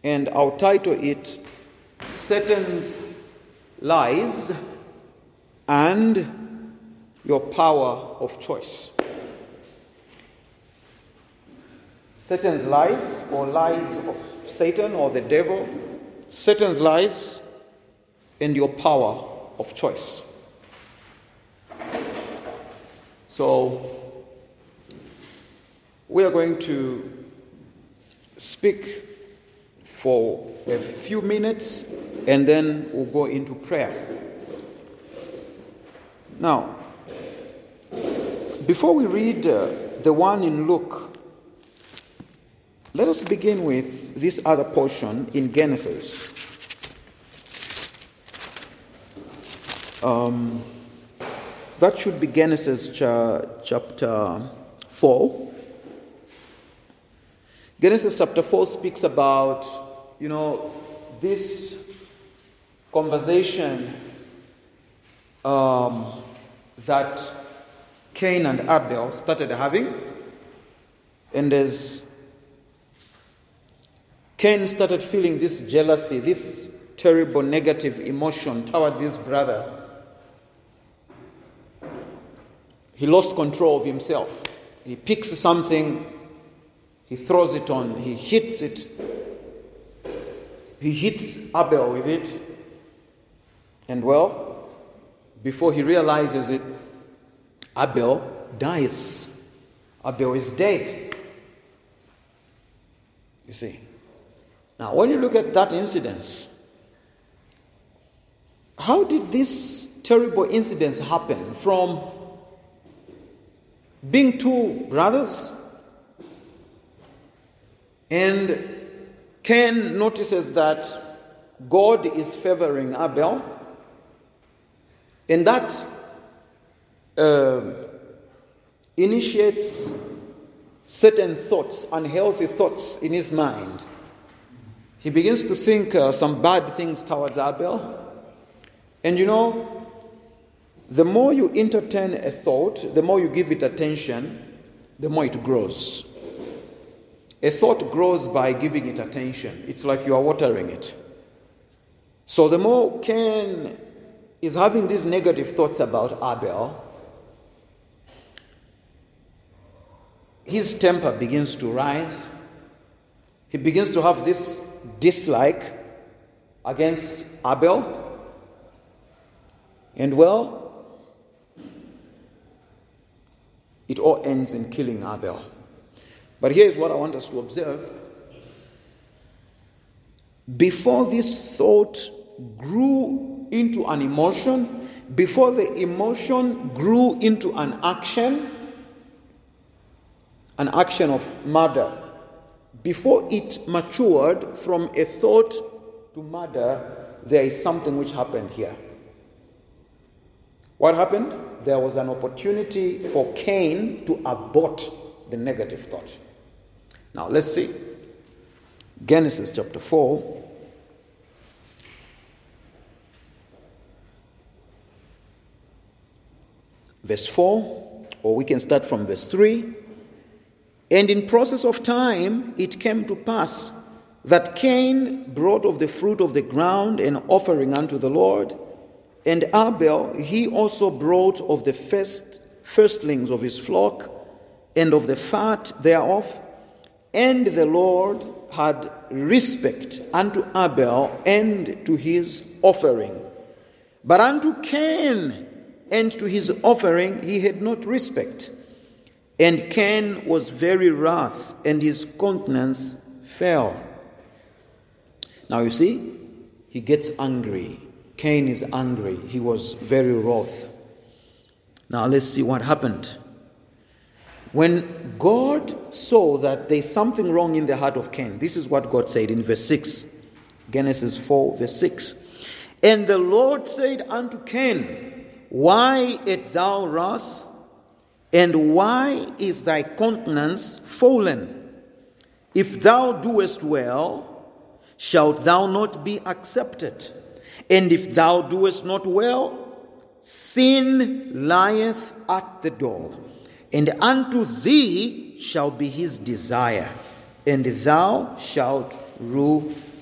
and I'll title it Satan's Lies and Your Power of Choice. Satan's lies, or lies of Satan or the devil, Satan's lies and your power of choice. So, we are going to speak for a few minutes and then we'll go into prayer. Now, before we read the one in Luke, let us begin with this other portion in Genesis. That should be Genesis chapter 4. Genesis chapter 4 speaks about, this conversation that Cain and Abel started having. And as Cain started feeling this jealousy, this terrible negative emotion towards his brother, he lost control of himself. He picks something, he throws it on, he hits it. He hits Abel with it. And before he realizes it, Abel dies. Abel is dead. You see. Now, when you look at that incident, how did this terrible incident happen? From being two brothers, and Cain notices that God is favoring Abel, and that initiates certain thoughts, unhealthy thoughts in his mind. He begins to think some bad things towards Abel. And the more you entertain a thought, the more you give it attention, the more it grows. A thought grows by giving it attention. It's like you are watering it. So the more Cain is having these negative thoughts about Abel, his temper begins to rise. He begins to have this dislike against Abel. And it all ends in killing Abel. But here's what I want us to observe. Before this thought grew into an emotion, before the emotion grew into an action of murder, before it matured from a thought to murder, there is something which happened here. What happened? There was an opportunity for Cain to abort the negative thought. Now let's see. Genesis chapter 4. Verse 4, or we can start from verse 3. And in process of time, it came to pass that Cain brought of the fruit of the ground an offering unto the Lord, and Abel, he also brought of the firstlings of his flock, and of the fat thereof. And the Lord had respect unto Abel and to his offering. But unto Cain and to his offering he had not respect. And Cain was very wroth, and his countenance fell. Now you see, he gets angry. Cain is angry. He was very wroth. Now let's see what happened. When God saw that there's something wrong in the heart of Cain, this is what God said in verse 6. Genesis 4, verse 6. And the Lord said unto Cain, Why art thou wroth? And why is thy countenance fallen? If thou doest well, shalt thou not be accepted? And if thou doest not well, sin lieth at the door, and unto thee shall be his desire, and thou shalt rule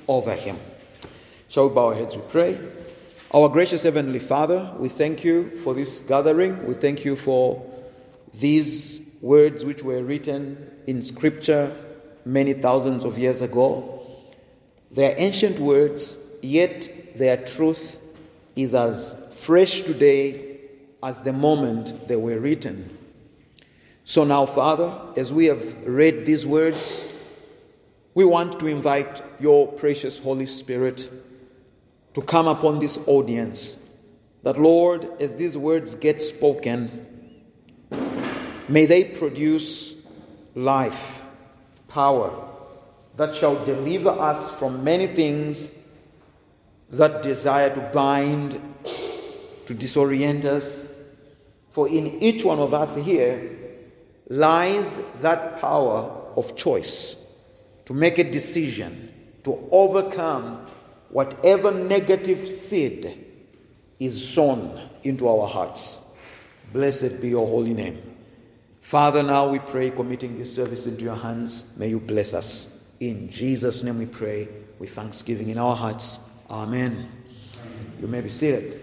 over him. Shall we bow our heads, we pray. Our gracious Heavenly Father, we thank you for this gathering. We thank you for these words which were written in Scripture many thousands of years ago. They are ancient words, yet their truth is as fresh today as the moment they were written. So now, Father, as we have read these words, we want to invite your precious Holy Spirit to come upon this audience, that, Lord, as these words get spoken, may they produce life, power, that shall deliver us from many things that desire to bind, to disorient us. For in each one of us here lies that power of choice to make a decision, to overcome whatever negative seed is sown into our hearts. Blessed be your holy name. Father, now we pray, committing this service into your hands. May you bless us. In Jesus' name we pray, with thanksgiving in our hearts. Amen. You may be seated.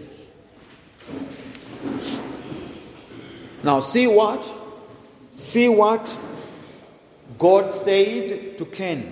Now see what God said to Cain.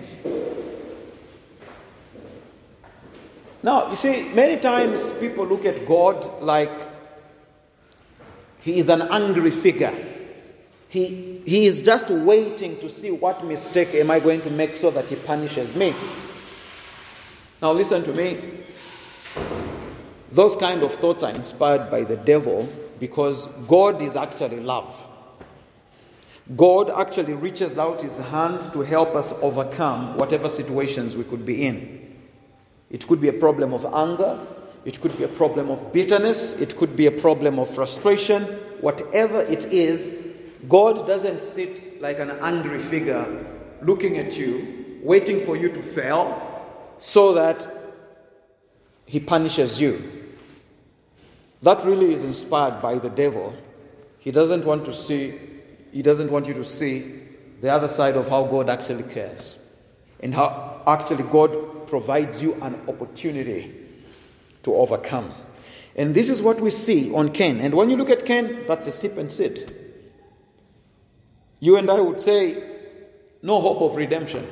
Now, you see, many times people look at God like he is an angry figure. He is just waiting to see what mistake am I going to make so that he punishes me. Now listen to me. Those kind of thoughts are inspired by the devil, because God is actually love. God actually reaches out his hand to help us overcome whatever situations we could be in. It could be a problem of anger. It could be a problem of bitterness. It could be a problem of frustration. Whatever it is, God doesn't sit like an angry figure looking at you, waiting for you to fail so that he punishes you. That really is inspired by the devil. He doesn't want you to see the other side of how God actually cares, and how actually God provides you an opportunity to overcome. And this is what we see on Cain. And when you look at Cain, that's a sip and sit. You and I would say, no hope of redemption.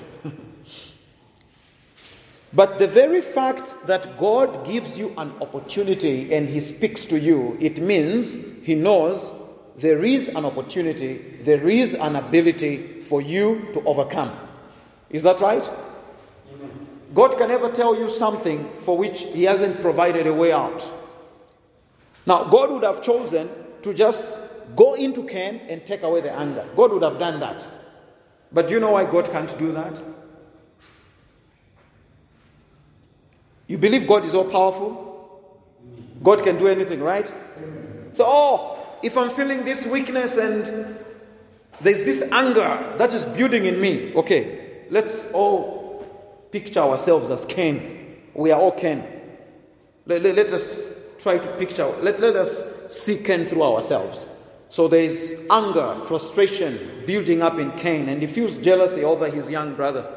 But the very fact that God gives you an opportunity and he speaks to you, it means he knows there is an opportunity, there is an ability for you to overcome. Is that right? Amen. God can never tell you something for which he hasn't provided a way out. Now, God would have chosen to just go into Cain and take away the anger. God would have done that. But do you know why God can't do that? You believe God is all powerful? God can do anything, right? So, if I'm feeling this weakness and there's this anger that is building in me, okay, let's all picture ourselves as Cain. We are all Cain. Let us try to picture, let us see Cain through ourselves. So there is anger, frustration building up in Cain, and he feels jealousy over his young brother.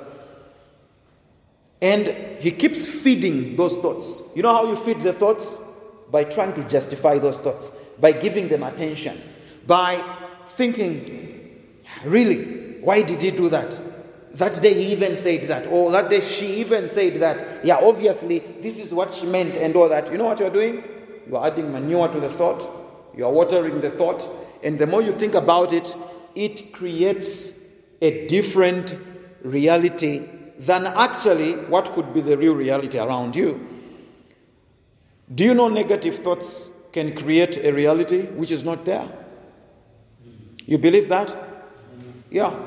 And he keeps feeding those thoughts. You know how you feed the thoughts? By trying to justify those thoughts, by giving them attention, by thinking, really, why did he do that? That day he even said that, or that day she even said that. Yeah, obviously, this is what she meant and all that. You know what you're doing? You are adding manure to the thought. You are watering the thought. And the more you think about it, it creates a different reality than actually what could be the real reality around you. Do you know negative thoughts can create a reality which is not there? You believe that? Yeah.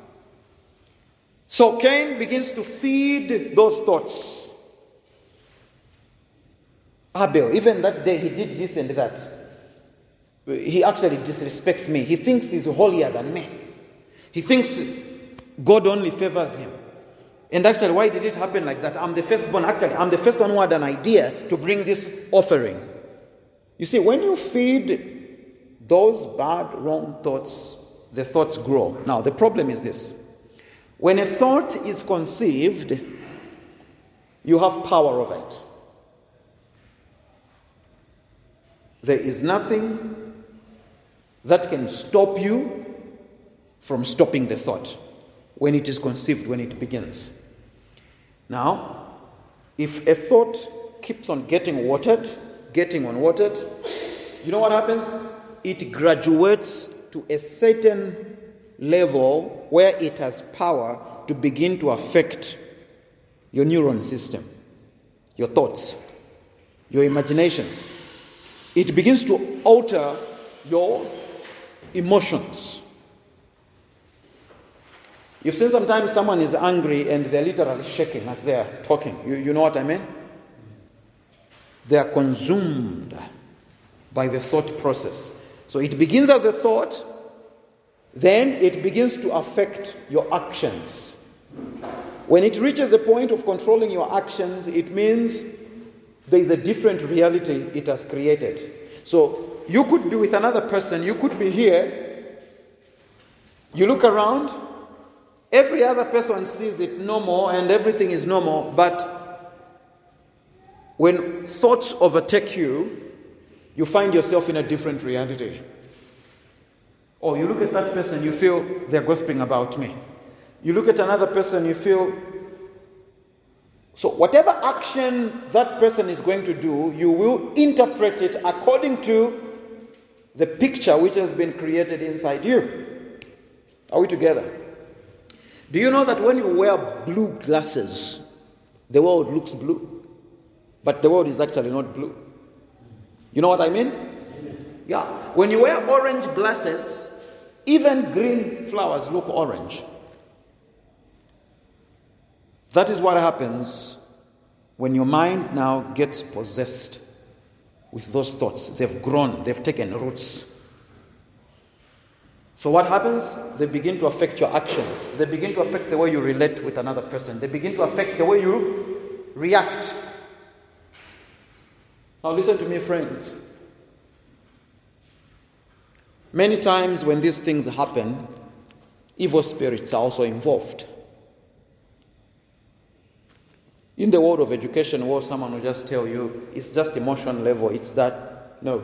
So Cain begins to feed those thoughts. Abel, even that day he did this and that. He actually disrespects me. He thinks he's holier than me. He thinks God only favors him. And actually, why did it happen like that? I'm the firstborn. Actually, I'm the first one who had an idea to bring this offering. You see, when you feed those bad, wrong thoughts, the thoughts grow. Now, the problem is this. When a thought is conceived, You have power over it. There is nothing that can stop you from stopping the thought when it is conceived, when it begins. Now, if a thought keeps on getting unwatered, you know what happens? It graduates to a certain level where it has power to begin to affect your neuron system, your thoughts, your imaginations. It begins to alter your emotions. You've seen sometimes someone is angry and they're literally shaking as they're talking. You know what I mean? They are consumed by the thought process. So it begins as a thought, then it begins to affect your actions. When it reaches a point of controlling your actions, it means there is a different reality it has created. So you could be with another person, you could be here, you look around, every other person sees it normal and everything is normal, but when thoughts overtake you, you find yourself in a different reality. Or you look at that person, you feel they're gossiping about me. You look at another person, you feel... So whatever action that person is going to do, you will interpret it according to the picture which has been created inside you. Are we together? Do you know that when you wear blue glasses, the world looks blue, but the world is actually not blue? You know what I mean? Yeah. When you wear orange glasses, even green flowers look orange. That is what happens when your mind now gets possessed with those thoughts. They've grown, they've taken roots. So what happens? They begin to affect your actions. They begin to affect the way you relate with another person. They begin to affect the way you react. Now listen to me, friends. Many times when these things happen, evil spirits are also involved. In the world of education, where someone will just tell you, it's just emotion level, it's that. No.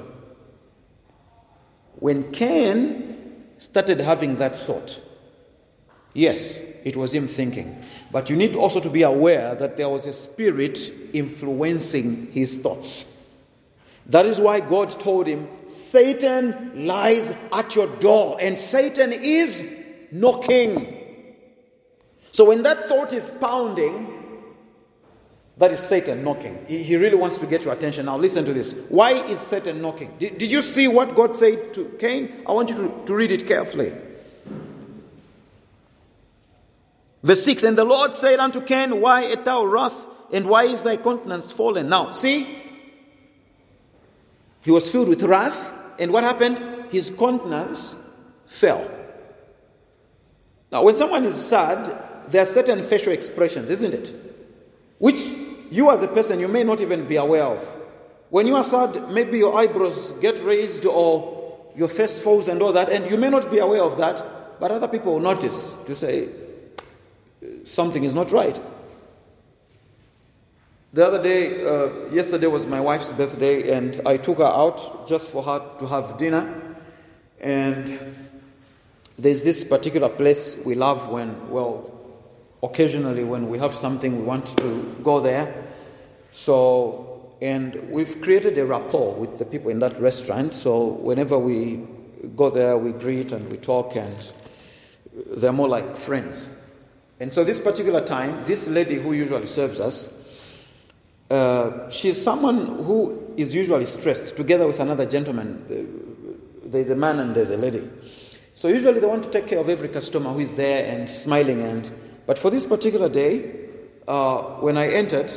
When Cain started having that thought, yes, it was him thinking. But you need also to be aware that there was a spirit influencing his thoughts. That is why God told him, Satan lies at your door and Satan is knocking. So when that thought is pounding, that is Satan knocking. He really wants to get your attention. Now listen to this. Why is Satan knocking? Did you see what God said to Cain? I want you to read it carefully. Verse 6, and the Lord said unto Cain, why art thou wroth, and why is thy countenance fallen? Now, see, he was filled with wrath, and what happened? His countenance fell. Now, when someone is sad, there are certain facial expressions, isn't it? Which you as a person, you may not even be aware of. When you are sad, maybe your eyebrows get raised or your face falls and all that, and you may not be aware of that, but other people will notice to say, something is not right. The other day, yesterday was my wife's birthday, and I took her out just for her to have dinner. And there's this particular place we love occasionally when we have something we want to go there. So, and we've created a rapport with the people in that restaurant. So whenever we go there, we greet and we talk, and they're more like friends. And so this particular time, this lady who usually serves us, she's someone who is usually stressed together with another gentleman. There's a man and there's a lady. So usually they want to take care of every customer who is there and smiling. But for this particular day, when I entered,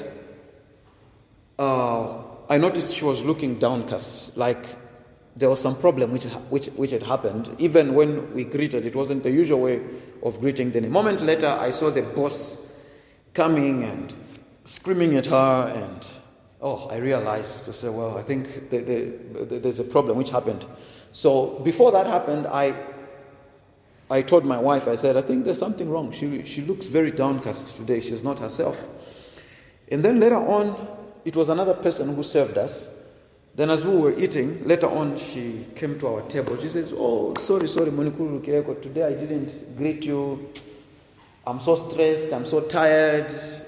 I noticed she was looking downcast, like there was some problem which had happened. Even when we greeted, it wasn't the usual way of greeting. Then a moment later, I saw the boss coming and screaming at her, and I realized to say, well, I think there's a problem which happened. So before that happened, I told my wife, I said, I think there's something wrong. She looks very downcast today. She's not herself. And then later on, it was another person who served us. Then as we were eating, later on she came to our table. She says, "Oh, sorry, Monikuru Kireko, today I didn't greet you. I'm so stressed, I'm so tired.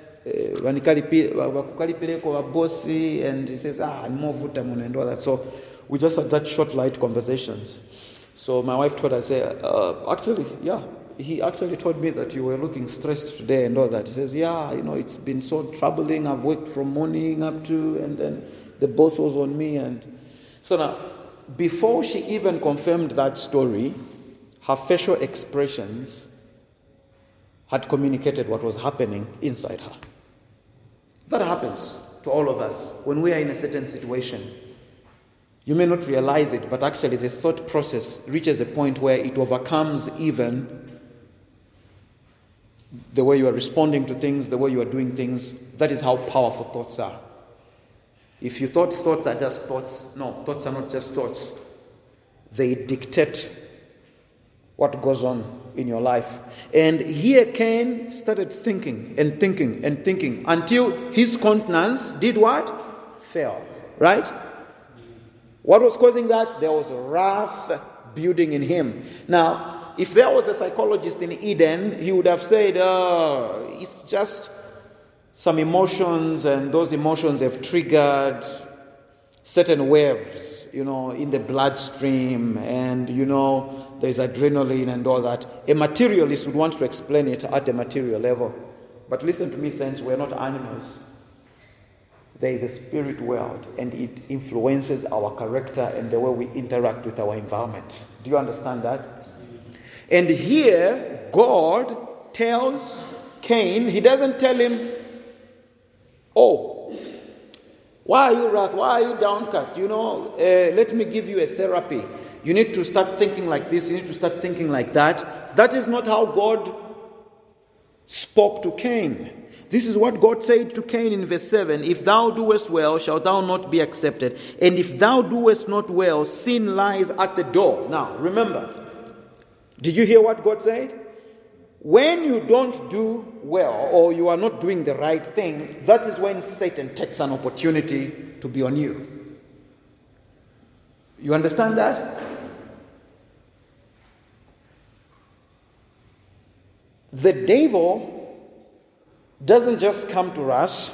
Bossy," and he says, I'm more vitamin and all that. So we just had that short, light conversations. So my wife told us, he actually told me that you were looking stressed today and all that. He says, it's been so troubling. I've worked from morning up to, and then the boss was on me. And so now, before she even confirmed that story, her facial expressions had communicated what was happening inside her. That happens to all of us when we are in a certain situation. You may not realize it, but actually the thought process reaches a point where it overcomes even the way you are responding to things, the way you are doing things. That is how powerful thoughts are. If you thought thoughts are just thoughts, no, thoughts are not just thoughts. They dictate what goes on in your life. And here Cain started thinking until his countenance did what? Fell. Right? What was causing that? There was wrath building in him. Now, if there was a psychologist in Eden, he would have said, it's just some emotions, and those emotions have triggered certain waves, in the bloodstream, and, there's adrenaline and all that. A materialist would want to explain it at the material level. But listen to me, saints, we're not animals. There is a spirit world, and it influences our character and the way we interact with our environment. Do you understand that? And here, God tells Cain, he doesn't tell him, why are you wrath? Why are you downcast? Let me give you a therapy. You need to start thinking like this. You need to start thinking like that. That is not how God spoke to Cain. This is what God said to Cain in verse 7. If thou doest well, shalt thou not be accepted. And if thou doest not well, sin lies at the door. Now, remember, did you hear what God said? When you don't do well, or you are not doing the right thing, that is when Satan takes an opportunity to be on you. You understand that? The devil doesn't just come to us,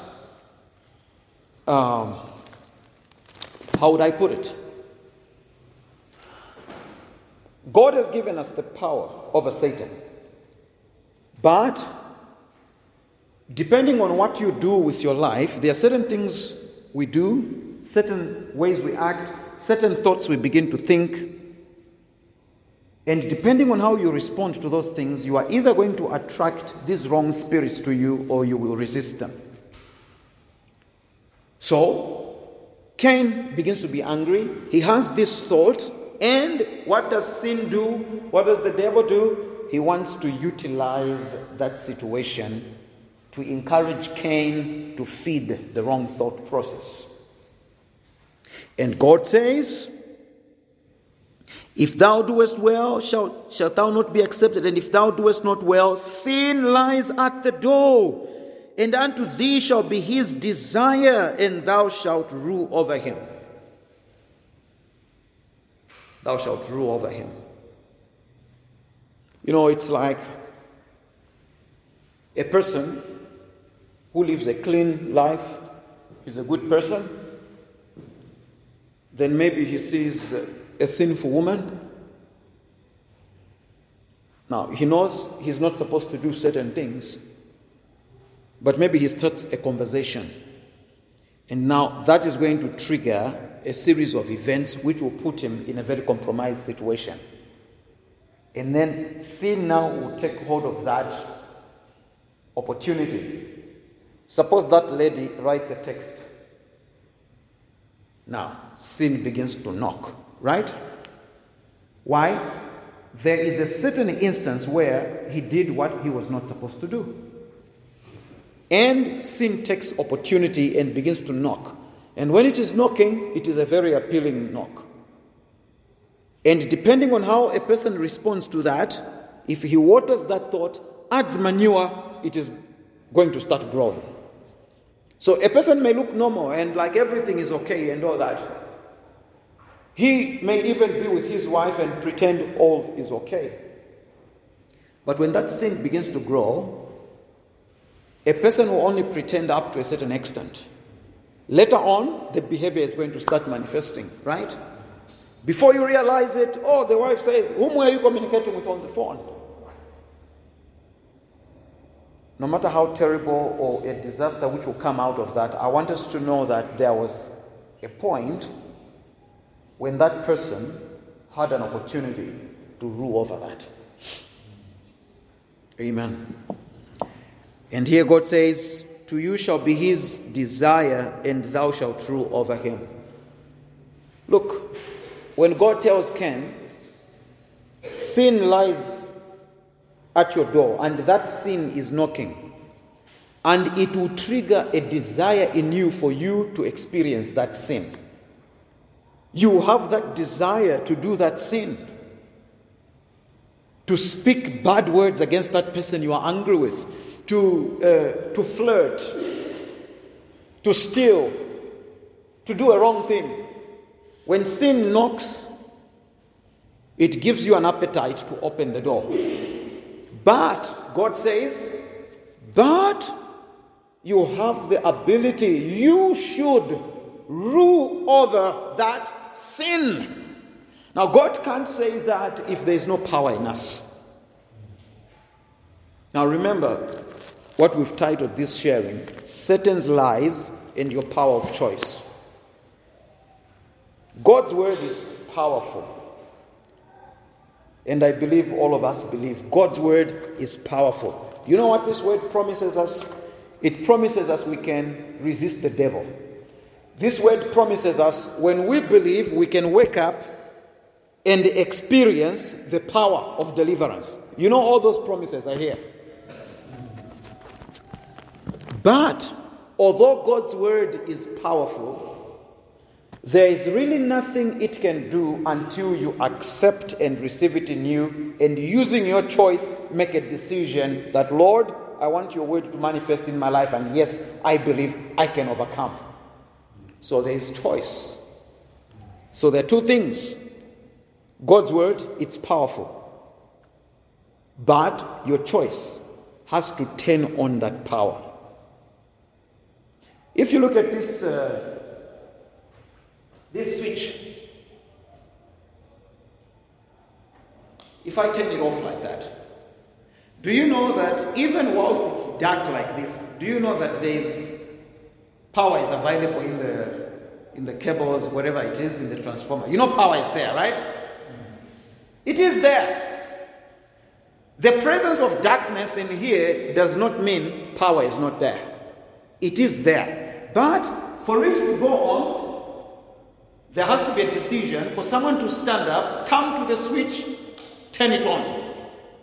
how would I put it? God has given us the power over Satan. But, depending on what you do with your life, there are certain things we do, certain ways we act, certain thoughts we begin to think. And depending on how you respond to those things, you are either going to attract these wrong spirits to you, or you will resist them. So, Cain begins to be angry. He has this thought. And what does sin do? What does the devil do? He wants to utilize that situation to encourage Cain to feed the wrong thought process. And God says, if thou doest well, shalt thou not be accepted. And if thou doest not well, sin lies at the door. And unto thee shall be his desire, and thou shalt rule over him. Thou shalt rule over him. It's like a person who lives a clean life, is a good person. Then maybe he sees a sinful woman. Now, he knows he's not supposed to do certain things, but maybe he starts a conversation. And now that is going to trigger a series of events which will put him in a very compromised situation. And then sin now will take hold of that opportunity. Suppose that lady writes a text. Now, sin begins to knock, right? Why? There is a certain instance where he did what he was not supposed to do. And sin takes opportunity and begins to knock. And when it is knocking, it is a very appealing knock. And depending on how a person responds to that, if he waters that thought, adds manure, it is going to start growing. So a person may look normal and like everything is okay and all that. He may even be with his wife and pretend all is okay. But when that sin begins to grow, a person will only pretend up to a certain extent. Later on, the behavior is going to start manifesting, right? Before you realize it, the wife says, "Whom were you communicating with on the phone?" No matter how terrible or a disaster which will come out of that, I want us to know that there was a point when that person had an opportunity to rule over that. Amen. And here God says, "To you shall be his desire, and thou shalt rule over him." Look, when God tells Cain, sin lies at your door, and that sin is knocking, and it will trigger a desire in you for you to experience that sin. You have that desire to do that sin, to speak bad words against that person you are angry with, to flirt, to steal, to do a wrong thing. When sin knocks, it gives you an appetite to open the door. But God says, but you have the ability, you should rule over that sin. Now God can't say that if there is no power in us. Now remember what we've titled this sharing, Satan's lies and your power of choice. God's word is powerful. And I believe all of us believe God's word is powerful. You know what this word promises us? It promises us we can resist the devil. This word promises us when we believe we can wake up and experience the power of deliverance. You know all those promises are here. But although God's word is powerful, there is really nothing it can do until you accept and receive it in you, and using your choice, make a decision that, Lord, I want your word to manifest in my life, and yes, I believe I can overcome. So there is choice. So there are two things. God's word, it's powerful. But your choice has to turn on that power. If you look at this switch, if I turn it off like that, do you know that even whilst it's dark like this, do you know that power is available in the cables, whatever it is, in the transformer? You know power is there, right? It is there. The presence of darkness in here does not mean power is not there. It is there. But for it to go on, there has to be a decision for someone to stand up, come to the switch, turn it on.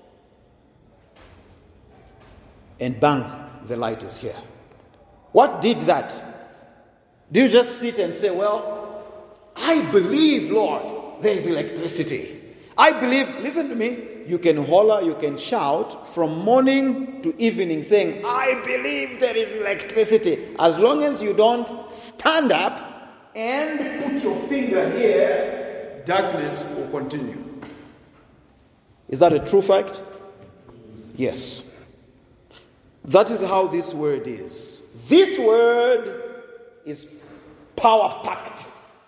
And bang, the light is here. What did that? Do you just sit and say, well, I believe, Lord, there is electricity. I believe, listen to me, you can holler, you can shout from morning to evening saying, I believe there is electricity. As long as you don't stand up and put your finger here, darkness will continue. Is that a true fact? Yes. That is how this word is. This word is power-packed.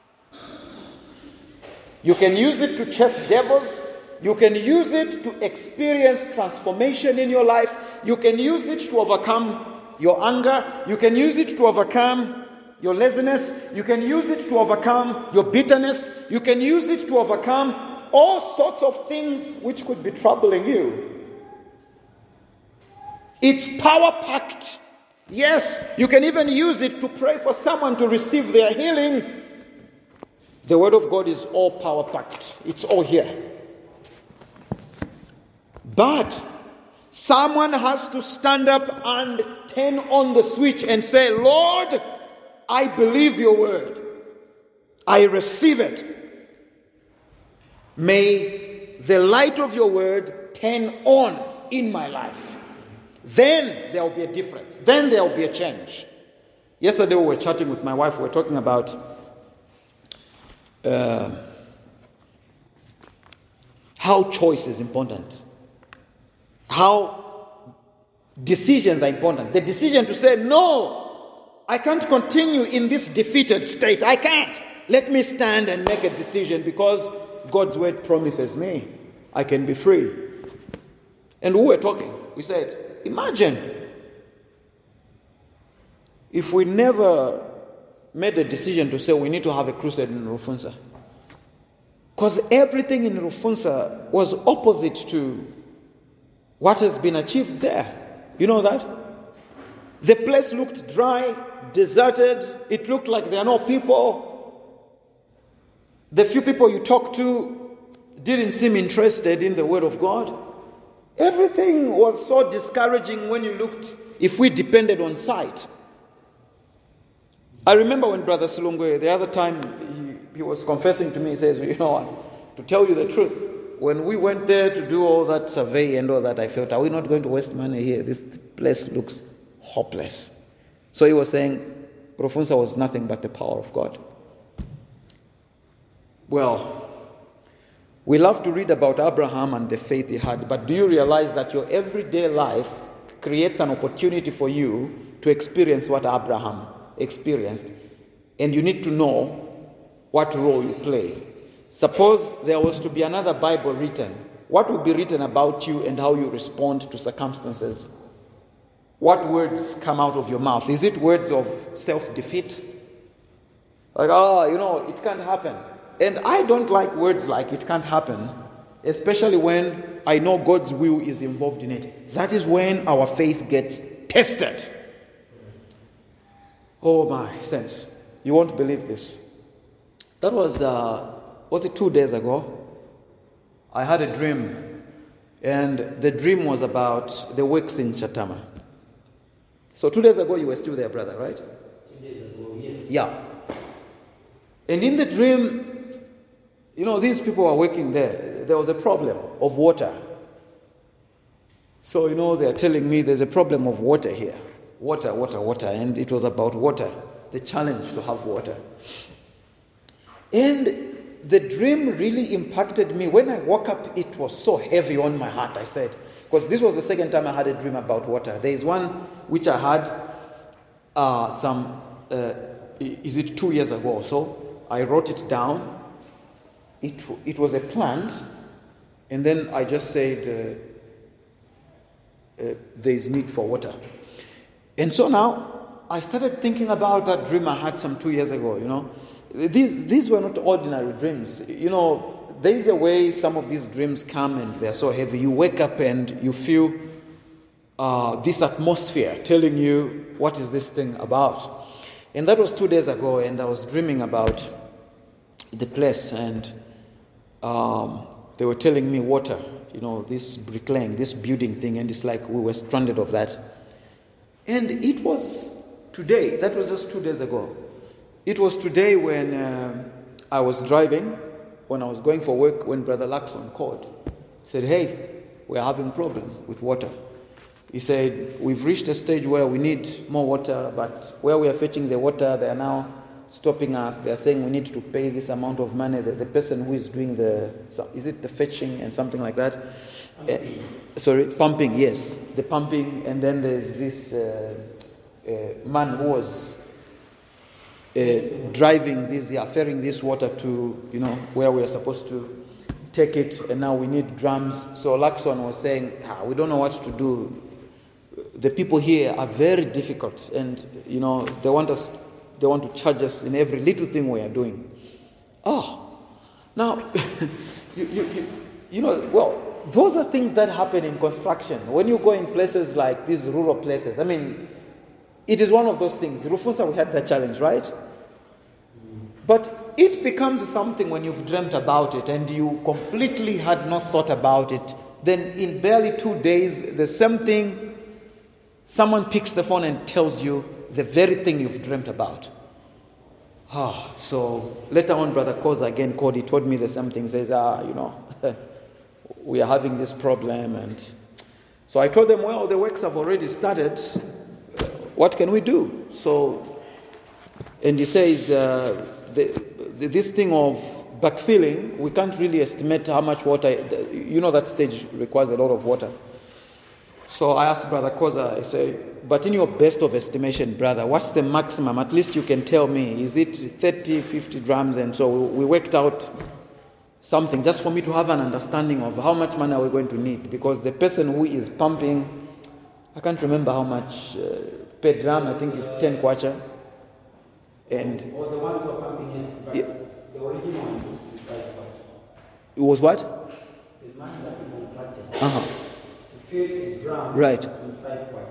You can use it to chase devils. You can use it to experience transformation in your life. You can use it to overcome your anger. You can use it to overcome your laziness. You can use it to overcome your bitterness. You can use it to overcome all sorts of things which could be troubling you. It's power-packed. Yes, you can even use it to pray for someone to receive their healing. The word of God is all power-packed. It's all here. But someone has to stand up and turn on the switch and say, Lord, I believe your word. I receive it. May the light of your word turn on in my life. Then there will be a difference. Then there will be a change. Yesterday we were chatting with my wife. We were talking about how choice is important. How decisions are important. The decision to say, no, I can't continue in this defeated state. I can't. Let me stand and make a decision because God's word promises me I can be free. And we were talking. We said, imagine if we never made a decision to say we need to have a crusade in Rufunsa. Because everything in Rufunsa was opposite to what has been achieved there. You know that? The place looked dry, deserted. It looked like there are no people. The few people you talked to didn't seem interested in the word of God. Everything was so discouraging when you looked, if we depended on sight. I remember when Brother Sulungwe, the other time, he was confessing to me, he says, you know what, to tell you the truth, when we went there to do all that survey and all that, I felt, are we not going to waste money here? This place looks hopeless. So he was saying, Rufunsa was nothing but the power of God. Well, we love to read about Abraham and the faith he had, but do you realize that your everyday life creates an opportunity for you to experience what Abraham experienced, and you need to know what role you play. Suppose there was to be another Bible written, what would be written about you and how you respond to circumstances? What words come out of your mouth? Is it words of self-defeat? Like, it can't happen. And I don't like words like it can't happen, especially when I know God's will is involved in it. That is when our faith gets tested. Oh my saints, you won't believe this. That was it 2 days ago? I had a dream, and the dream was about the works in Chatama. So 2 days ago you were still there, brother, right? 2 days ago, yes. Yeah. And in the dream, these people were working there. There was a problem of water. So, they are telling me there's a problem of water here. Water. And it was about water. The challenge to have water. And the dream really impacted me. When I woke up, it was so heavy on my heart, I said. Because this was the second time I had a dream about water. There is one which I had is it 2 years ago or so? I wrote it down. It was a plant, and then I just said there is need for water. And so now I started thinking about that dream I had some 2 years ago. These were not ordinary dreams. There is a way some of these dreams come and they are so heavy. You wake up and you feel this atmosphere telling you, what is this thing about? And that was 2 days ago, and I was dreaming about the place, and they were telling me water, this bricklaying, this building thing, and it's like we were stranded of that. And it was today, that was just 2 days ago. It was today when I was driving, when I was going for work, when Brother Lacson called. He said, hey, we're having problem with water. He said, we've reached a stage where we need more water, but where we are fetching the water, they are now stopping us. They are saying we need to pay this amount of money. The person who is doing is it the fetching and something like that? Pumping, yes. The pumping, and then there's this man who was ferrying this water to, where we are supposed to take it, and now we need drums. So Lacson was saying, we don't know what to do. The people here are very difficult, and, they want to charge us in every little thing we are doing. Now, those are things that happen in construction. When you go in places like these rural places, it is one of those things. Rufunsa, we had that challenge, right? But it becomes something when you've dreamt about it and you completely had not thought about it. Then in barely 2 days, the same thing, someone picks the phone and tells you the very thing you've dreamt about. So later on, Brother Koza again called. He told me the same thing. Says, we are having this problem. And so I told them, well, the works have already started. What can we do? So And he says this thing of backfilling, we can't really estimate how much water. That stage requires a lot of water. So I asked Brother Koza, I say, but in your best of estimation, brother, what's the maximum? At least you can tell me. Is it 30, 50 drums? And so we worked out something just for me to have an understanding of how much money are we going to need. Because the person who is pumping, I can't remember how much per drum, I think it's 10 kwacha. And or the ones who are pumping, yes, but the original one used to be 5 kwacha. It was what? The money that we contracted. Uh-huh. To fill a drum, right. 5 kwacha.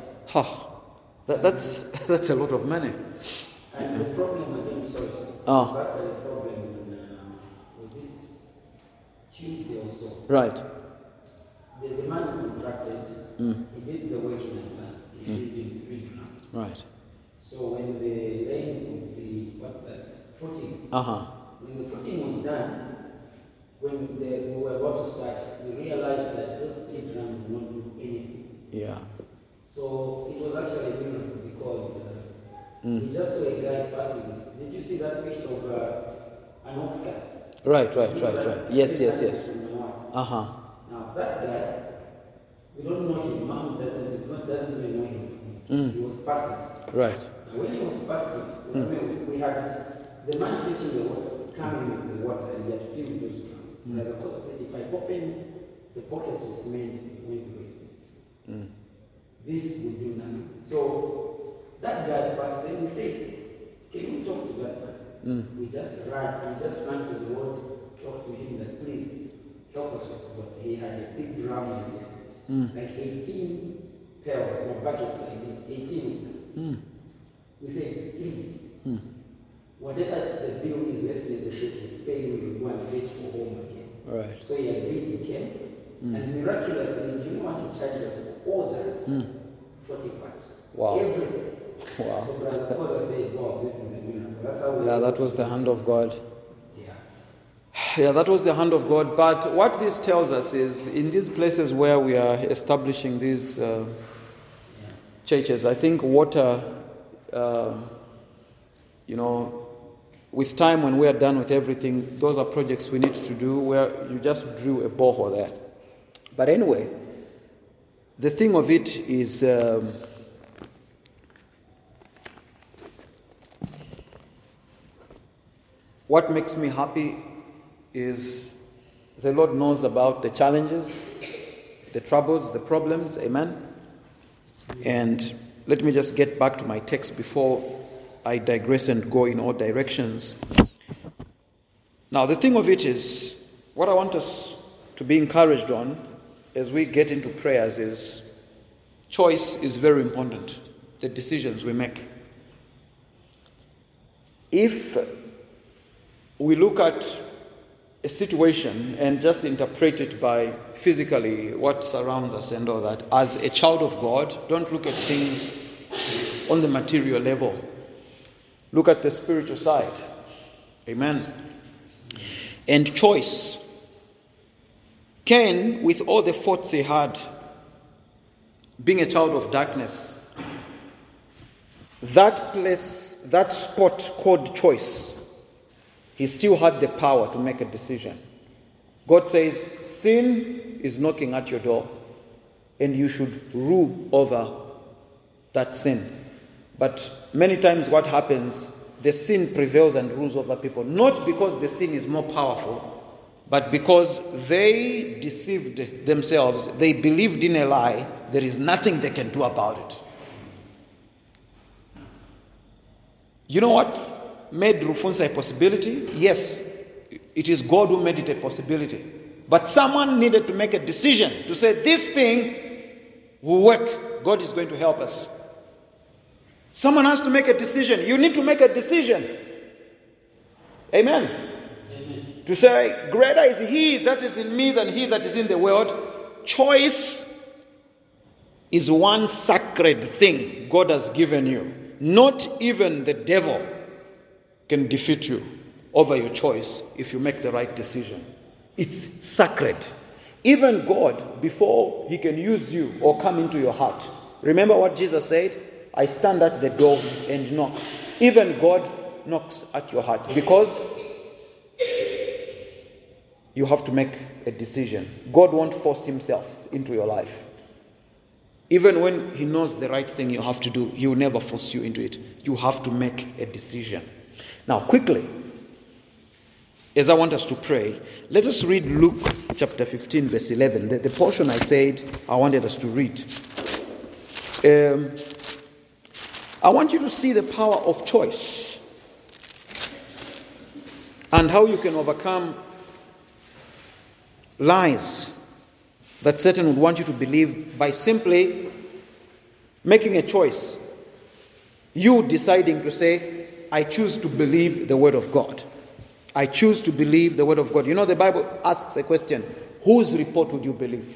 That's a lot of money. And the problem again, sorry, Oh. that's a problem was it Tuesday or so? Right. There's a man contracted, he did the work in advance, he did in 3 drums. Right. So when the laying of the, footing, when the footing was done, when we were about to start, we realized that those 3 drums did not do anything. Yeah. So it was actually a miracle because we just saw a guy passing. Did you see that picture of an ox cat? Right. Yes. Uh-huh. Now that guy, we don't know him. Mom doesn't even know him. He was passing. Right. And when he was passing, we had the man fetching the water was coming with the water and he had filled those drums. Like the Prophet said, if I open the pockets of cement, it won't be wasted. This would do nothing. So that guy passed, then we said, can you talk to that man? We just ran to the ward, talked to him that please help us with what he had a big drum in his like 18 pails, or buckets like this, 18. We said, please, whatever the bill is, let's negotiate, pay you, we go and fetch for home again. Right. So he agreed, he came, and miraculously, do you know what he charged us for all that? 40 parts. Wow. Everything. Wow. So Brother Father said, wow, this is a miracle. That's how Yeah, that was the hand of God. Yeah. Yeah, that was the hand of God. But what this tells us is, in these places where we are establishing these churches, I think water, with time when we are done with everything, those are projects we need to do where you just drill a borehole there. But anyway, the thing of it is, what makes me happy is the Lord knows about the challenges, the troubles, the problems, amen? And let me just get back to my text before I digress and go in all directions. Now, the thing of it is, what I want us to be encouraged on as we get into prayers is, choice is very important, the decisions we make. If we look at a situation and just interpret it by physically what surrounds us and all that, as a child of God, don't look at things on the material level. Look at the spiritual side. Amen. And choice. Cain, with all the faults he had, being a child of darkness, that place, that spot called choice, he still had the power to make a decision. God says, sin is knocking at your door, and you should rule over that sin. But many times what happens, the sin prevails and rules over people, not because the sin is more powerful, but because they deceived themselves, they believed in a lie, there is nothing they can do about it. You know what made Rufunsa a possibility? Yes, it is God who made it a possibility. But someone needed to make a decision to say, this thing will work. God is going to help us. Someone has to make a decision. You need to make a decision. Amen. Amen. To say, greater is he that is in me than he that is in the world. Choice is one sacred thing God has given you. Not even the devil can defeat you over your choice if you make the right decision. It's sacred. Even God, before he can use you or come into your heart. Remember what Jesus said? I stand at the door and knock. Even God knocks at your heart, because you have to make a decision. God won't force himself into your life. Even when he knows the right thing you have to do, he will never force you into it. You have to make a decision. Now, quickly, as I want us to pray, let us read Luke chapter 15, verse 11. The portion I said I wanted us to read. I want you to see the power of choice and how you can overcome lies that Satan would want you to believe by simply making a choice. You deciding to say, I choose to believe the word of God. I choose to believe the word of God. You know, the Bible asks a question: whose report would you believe?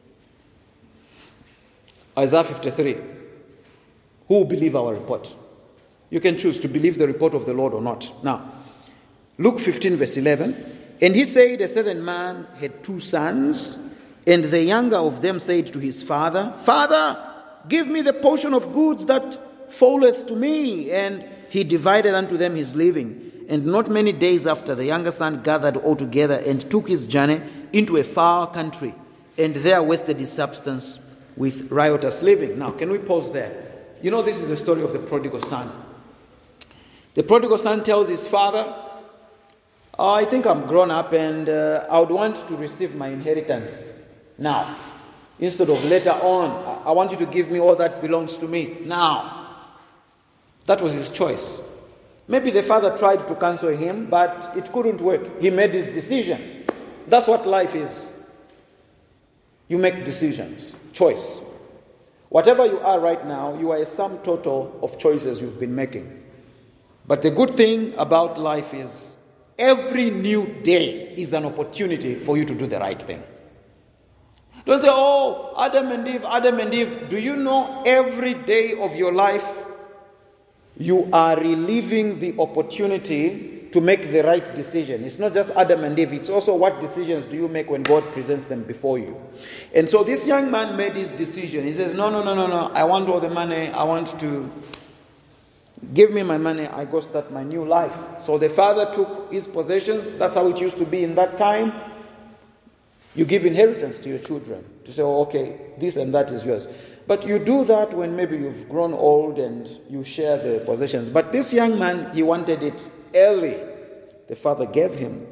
Isaiah 53. Who will believe our report? You can choose to believe the report of the Lord or not. Now, Luke 15, verse 11. And he said, a certain man had 2 sons, and the younger of them said to his father, Father, give me the portion of goods that falleth to me. And he divided unto them his living. And not many days after, the younger son gathered all together and took his journey into a far country, and there wasted his substance with riotous living. Now, can we pause there? You know, this is the story of the prodigal son. The prodigal son tells his father, I think I'm grown up and I would want to receive my inheritance now. Instead of later on, I want you to give me all that belongs to me now. That was his choice. Maybe the father tried to counsel him, but it couldn't work. He made his decision. That's what life is. You make decisions, choice. Whatever you are right now, you are a sum total of choices you've been making. But the good thing about life is every new day is an opportunity for you to do the right thing. Don't say, oh, Adam and Eve. Do you know every day of your life you are reliving the opportunity to make the right decision? It's not just Adam and Eve. It's also what decisions do you make when God presents them before you. And so this young man made his decision. He says, no. I want all the money. I want to give me my money. I go start my new life. So the father took his possessions. That's how it used to be in that time. You give inheritance to your children to say, oh, okay, this and that is yours. But you do that when maybe you've grown old and you share the possessions. But this young man, he wanted it early. The father gave him.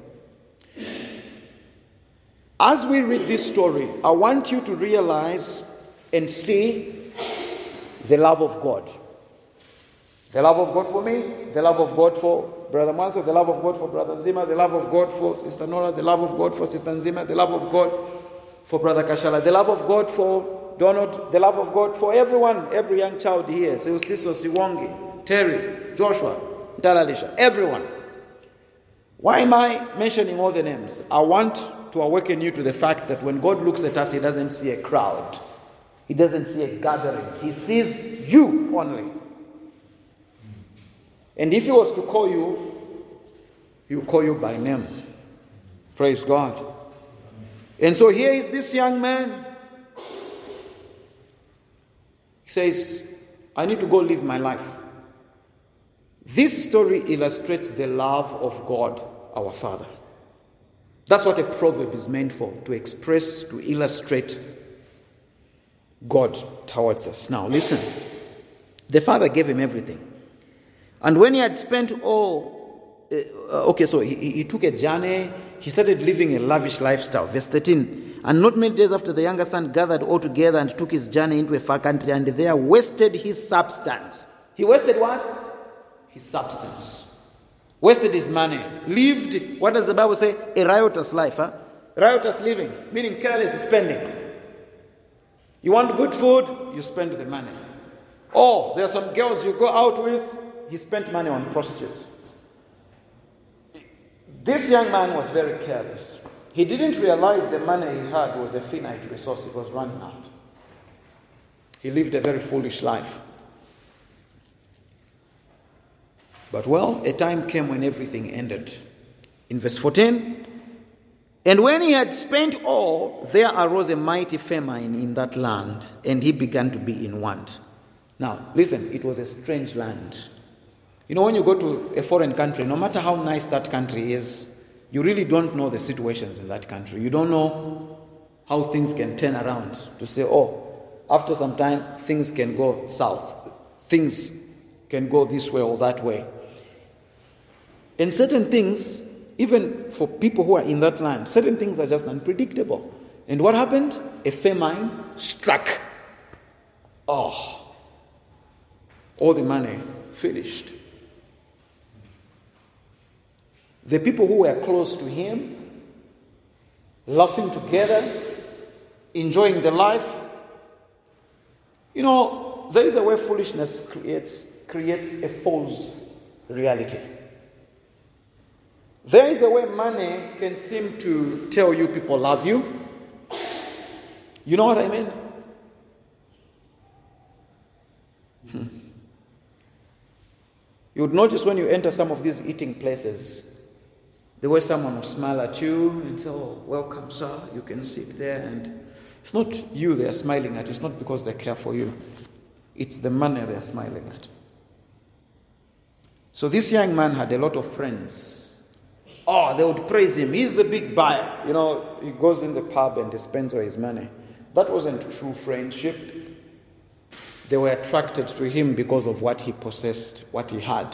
As we read this story, I want you to realize and see the love of God. The love of God for me, the love of God for Brother Manso, the love of God for Brother Zima, the love of God for Sister Nora, the love of God for Sister Zima, the love of God for Brother Kashala, the love of God for Donald, the love of God for everyone, every young child here, Siusiso, Siwongi, Terry, Joshua, Dalalisha, everyone. Why am I mentioning all the names? I want to awaken you to the fact that when God looks at us, He doesn't see a crowd. He doesn't see a gathering. He sees you only. And if He was to call you, He will call you by name. Praise God. And so here is this young man. He says, I need to go live my life. This story illustrates the love of God, our Father. That's what a proverb is meant for, to express, to illustrate God towards us. Now listen, the father gave him everything. And when he had spent all, he took a journey, he started living a lavish lifestyle. Verse 13, and not many days after, the younger son gathered all together and took his journey into a far country, and there wasted his substance. He wasted what? His substance. Wasted his money. Lived, what does the Bible say? A riotous life. Riotous living, meaning careless spending. You want good food, you spend the money. Oh, there are some girls you go out with, he spent money on prostitutes. This young man was very careless. He didn't realize the money he had was a finite resource. It was running out. He lived a very foolish life. But a time came when everything ended. In verse 14, and when he had spent all, there arose a mighty famine in that land, and he began to be in want. Now, listen, it was a strange land. You know, when you go to a foreign country, no matter how nice that country is, you really don't know the situations in that country. You don't know how things can turn around to say, oh, after some time, things can go south. Things can go this way or that way. And certain things, even for people who are in that land, certain things are just unpredictable. And what happened? A famine struck. Oh, all the money finished. The people who were close to him, laughing together, enjoying the life. You know, there is a way foolishness creates a false reality. There is a way money can seem to tell you people love you. You know what I mean? You would notice when you enter some of these eating places, the way someone will smile at you and say, oh, welcome, sir, you can sit there. And it's not you they are smiling at. It's not because they care for you. It's the money they are smiling at. So this young man had a lot of friends. Oh, they would praise him. He's the big buyer. You know, he goes in the pub and he spends all his money. That wasn't true friendship. They were attracted to him because of what he possessed, what he had.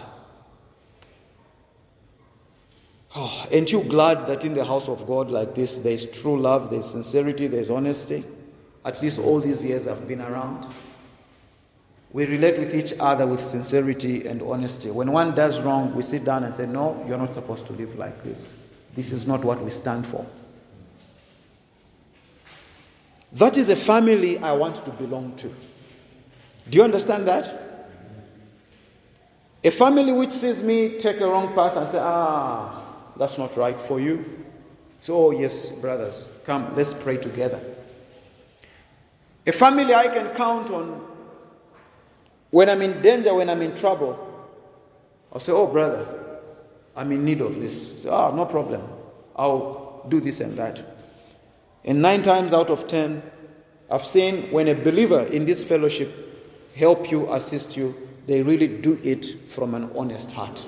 Oh, aren't you glad that in the house of God like this, there is true love, there is sincerity, there is honesty? At least all these years I've been around. We relate with each other with sincerity and honesty. When one does wrong, we sit down and say, no, you're not supposed to live like this. This is not what we stand for. That is a family I want to belong to. Do you understand that? A family which sees me take a wrong path and say, that's not right for you. So, yes, brothers, come, let's pray together. A family I can count on when I'm in danger, when I'm in trouble. I'll say, oh, brother, I'm in need of this. Say, no problem. I'll do this and that. And 9 times out of 10, I've seen when a believer in this fellowship help you, assist you, they really do it from an honest heart.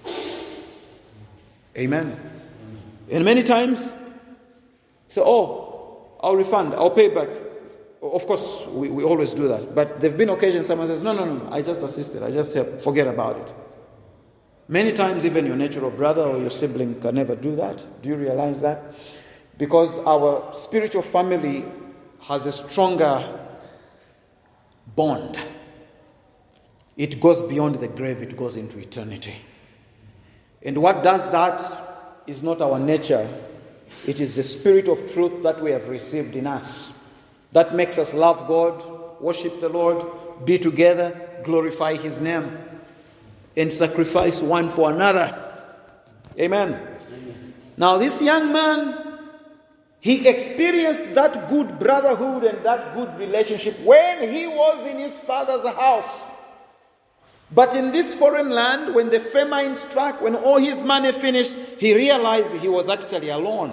Amen. And many times, say, I'll refund, I'll pay back. Of course, we always do that. But there have been occasions someone says, no, I just assisted, I just helped, forget about it. Many times even your natural brother or your sibling can never do that. Do you realize that? Because our spiritual family has a stronger bond. It goes beyond the grave, it goes into eternity. And what does that is not our nature. It is the Spirit of truth that we have received in us. That makes us love God, worship the Lord, be together, glorify His name, and sacrifice one for another. Amen. Now this young man, he experienced that good brotherhood and that good relationship when he was in his father's house. But in this foreign land, when the famine struck, when all his money finished, he realized he was actually alone.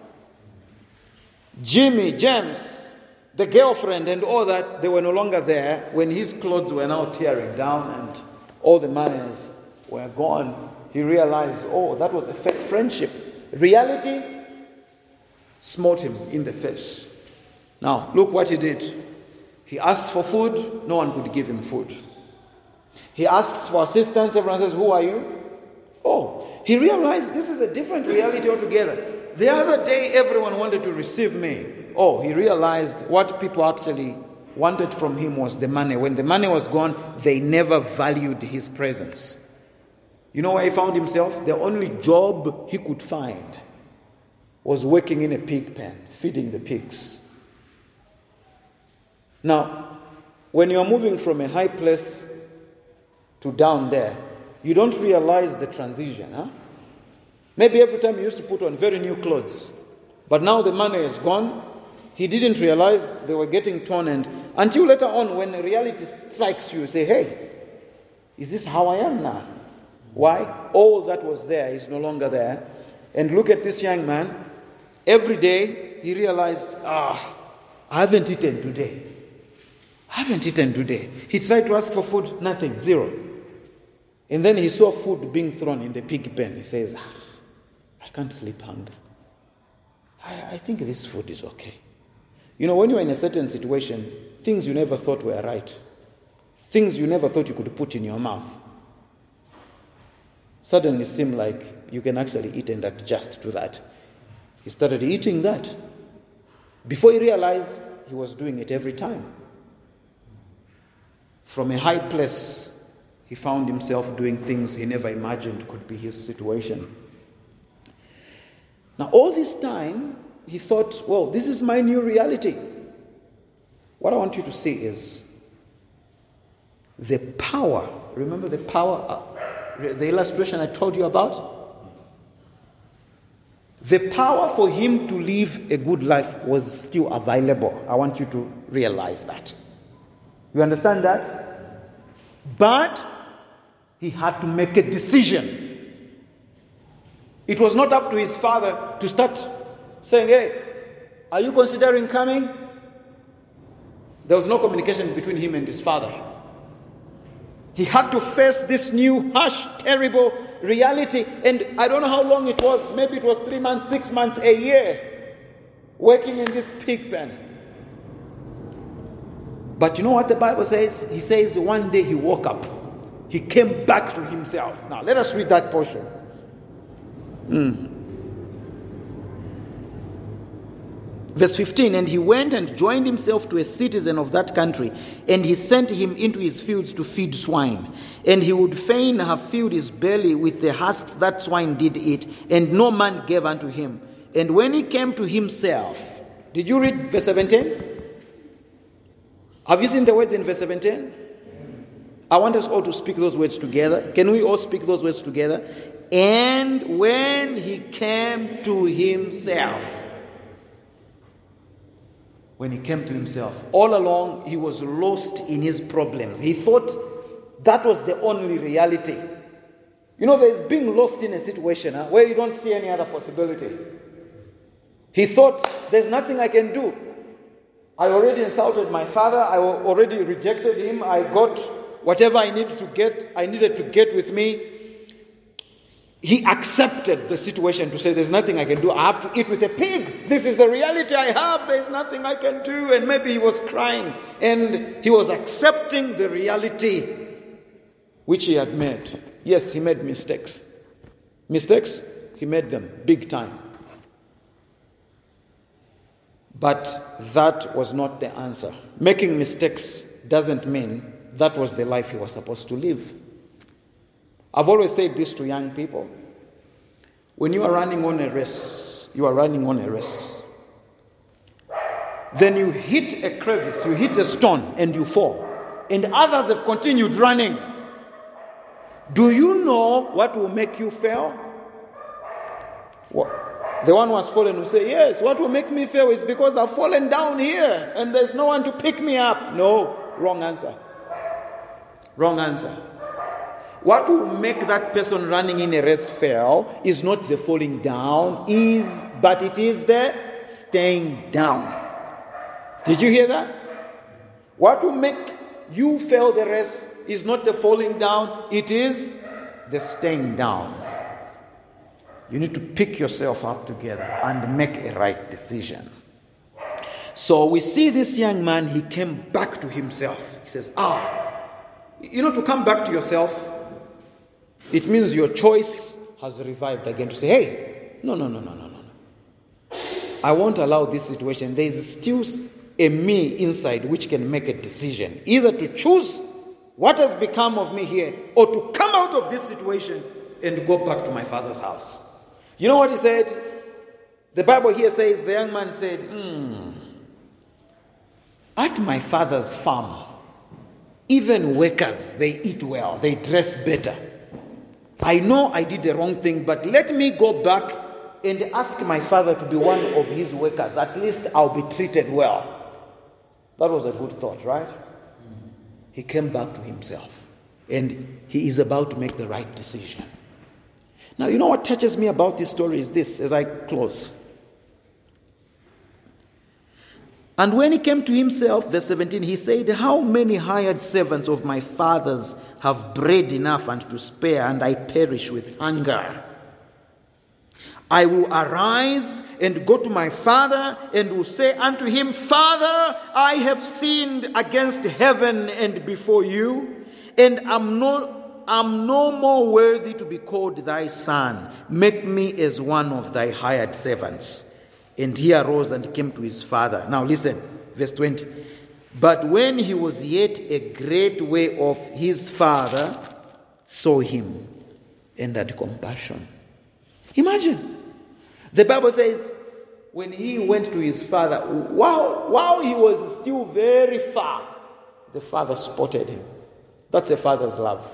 Jimmy, James, the girlfriend and all that, they were no longer there when his clothes were now tearing down and all the monies were gone. He realized, that was a fake friendship. Reality smote him in the face. Now, look what he did. He asked for food, no one could give him food. He asks for assistance, everyone says, who are you? He realized this is a different reality altogether. The other day, everyone wanted to receive me. He realized what people actually wanted from him was the money. When the money was gone, they never valued his presence. You know where he found himself? The only job he could find was working in a pig pen, feeding the pigs. Now, when you are moving from a high place to down there, you don't realize the transition. Maybe every time you used to put on very new clothes, but now the money is gone. He didn't realize they were getting torn, and until later on when reality strikes you, you say, hey, is this how I am now? Why? All that was there is no longer there. And look at this young man. Every day he realized, I haven't eaten today. He tried to ask for food, nothing, zero. And then he saw food being thrown in the pig pen. He says, I can't sleep hungry. I think this food is okay. You know, when you're in a certain situation, things you never thought were right, things you never thought you could put in your mouth, suddenly seem like you can actually eat and adjust to that. He started eating that. Before he realized, he was doing it every time. From a high place, he found himself doing things he never imagined could be his situation. Now, all this time, he thought, well, this is my new reality. What I want you to see is the power. Remember the power, the illustration I told you about? The power for him to live a good life was still available. I want you to realize that. You understand that? But he had to make a decision. It was not up to his father to start saying, hey, are you considering coming? There was no communication between him and his father. He had to face this new, harsh, terrible reality. And I don't know how long it was. Maybe it was 3 months, 6 months, a year, working in this pig pen. But you know what the Bible says? He says one day he woke up. He came back to himself. Now, let us read that portion. Verse 15, and he went and joined himself to a citizen of that country, and he sent him into his fields to feed swine. And he would fain have filled his belly with the husks that swine did eat, and no man gave unto him. And when he came to himself, did you read verse 17? Have you seen the words in verse 17? I want us all to speak those words together. Can we all speak those words together? And when he came to himself. When he came to himself, all along he was lost in his problems. He thought that was the only reality. You know, there's being lost in a situation where you don't see any other possibility. He thought, there's nothing I can do. I already insulted my father. I already rejected him. I got whatever I needed to get with me. He accepted the situation to say, there's nothing I can do. I have to eat with a pig. This is the reality I have. There's nothing I can do. And maybe he was crying. And he was accepting the reality which he had made. Yes, he made mistakes. Mistakes? He made them big time. But that was not the answer. Making mistakes doesn't mean that was the life he was supposed to live. I've always said this to young people. When you are running on a race, then you hit a crevice, you hit a stone, and you fall. And others have continued running. Do you know what will make you fail? The one who has fallen will say, yes, what will make me fail is because I've fallen down here and there's no one to pick me up. No, wrong answer. Wrong answer. What will make that person running in a race fail is not the falling down, but it is the staying down. Did you hear that? What will make you fail the race is not the falling down, it is the staying down. You need to pick yourself up together and make a right decision. So we see this young man, he came back to himself. He says, to come back to yourself, it means your choice has revived again to say, hey, no. I won't allow this situation. There is still a me inside which can make a decision. Either to choose what has become of me here or to come out of this situation and go back to my father's house. You know what he said? The Bible here says, the young man said, at my father's farm, even workers, they eat well, they dress better. I know I did the wrong thing, but let me go back and ask my father to be one of his workers. At least I'll be treated well. That was a good thought, right? He came back to himself, and he is about to make the right decision. Now, you know what touches me about this story is this, as I close. And when he came to himself, verse 17, he said, how many hired servants of my father's have bread enough and to spare, and I perish with hunger? I will arise and go to my father, and will say unto him, Father, I have sinned against heaven and before you, and am no more worthy to be called thy son. Make me as one of thy hired servants. And he arose and came to his father. Now listen, verse 20. But when he was yet a great way off, his father saw him and had compassion. Imagine. The Bible says, when he went to his father, while he was still very far, the father spotted him. That's a father's love.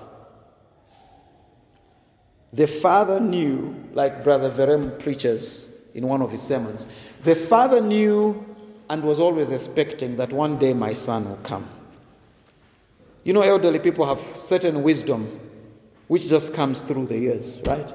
The father knew, like Brother Verem preaches in one of his sermons, the father knew and was always expecting that one day my son will come. You know, elderly people have certain wisdom which just comes through the years, right?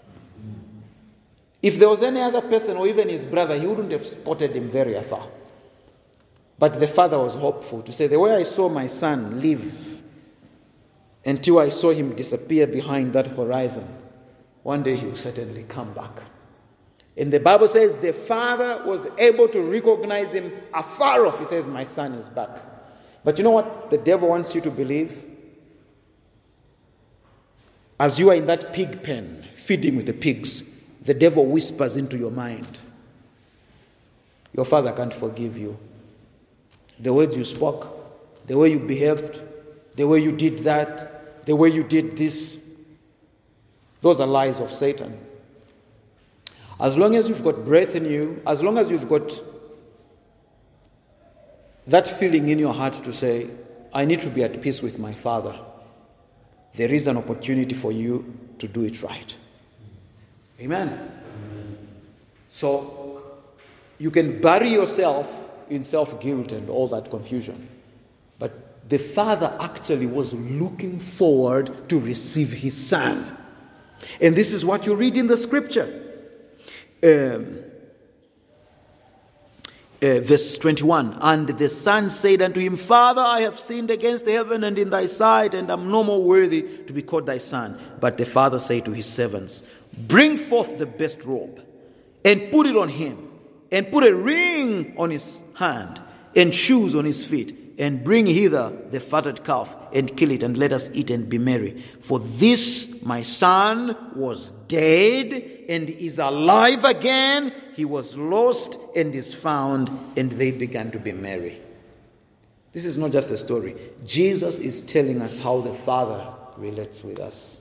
If there was any other person or even his brother, he wouldn't have spotted him very far. But the father was hopeful to say, the way I saw my son live until I saw him disappear behind that horizon, one day he will certainly come back. And the Bible says the father was able to recognize him afar off. He says, my son is back. But you know what the devil wants you to believe? As you are in that pig pen, feeding with the pigs, the devil whispers into your mind, your father can't forgive you. The words you spoke, the way you behaved, the way you did that, the way you did this, those are lies of Satan. As long as you've got breath in you, as long as you've got that feeling in your heart to say, I need to be at peace with my father, there is an opportunity for you to do it right. Amen. So you can bury yourself in self-guilt and all that confusion. But the father actually was looking forward to receive his son. And this is what you read in the scripture. Verse 21, and the son said unto him, Father, I have sinned against heaven and in thy sight, and am no more worthy to be called thy son. But the father said to his servants, bring forth the best robe, and put it on him, and put a ring on his hand, and shoes on his feet, and bring hither the fatted calf, and kill it, and let us eat and be merry. For this my son was dead, and is alive again. He was lost, and is found, and they began to be merry. This is not just a story. Jesus is telling us how the Father relates with us.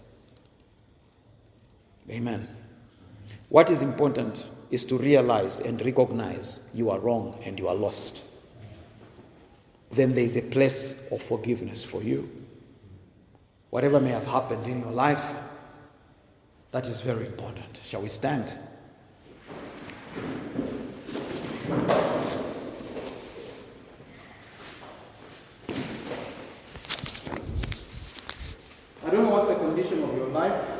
Amen. What is important is to realize and recognize you are wrong and you are lost. Then there is a place of forgiveness for you. Whatever may have happened in your life, that is very important. Shall we stand? I don't know what's the condition of your life.